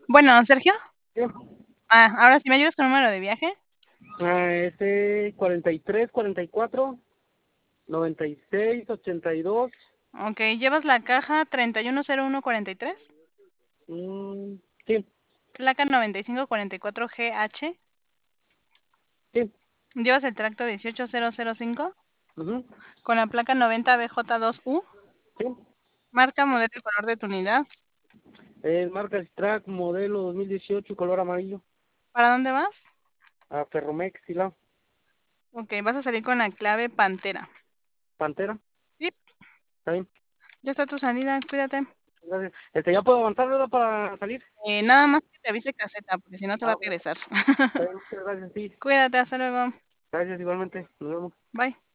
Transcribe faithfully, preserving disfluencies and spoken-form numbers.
Bueno, Sergio. Sí. Ah, ahora sí, ¿me ayudas con el número de viaje? Ah, ese cuarenta y tres, cuarenta y cuatro, noventa y seis, ochenta y dos. Ok, ¿llevas la caja treinta y uno cero uno cuarenta y tres? Mm, sí, Placa noventa y cinco cuarenta y cuatro G H. sí. ¿Llevas el tracto dieciocho cero cero cinco? Ujú, Con la placa noventa B J dos U. sí. Marca, modelo y color de tu unidad. Es marca Strack, modelo dos mil dieciocho, color amarillo. ¿Para dónde vas? A Ferromex, y la Ok, vas a salir con la clave Pantera. Pantera. Sí, Está bien. ya está tu salida, cuídate. Gracias. Este, ¿ya puedo avanzar, verdad, para salir? Eh, nada más que te avise caseta, porque si no te va Ah, a bueno. regresar. Está bien, muchas gracias, sí. Cuídate, hasta luego. Gracias igualmente. Nos vemos. Bye.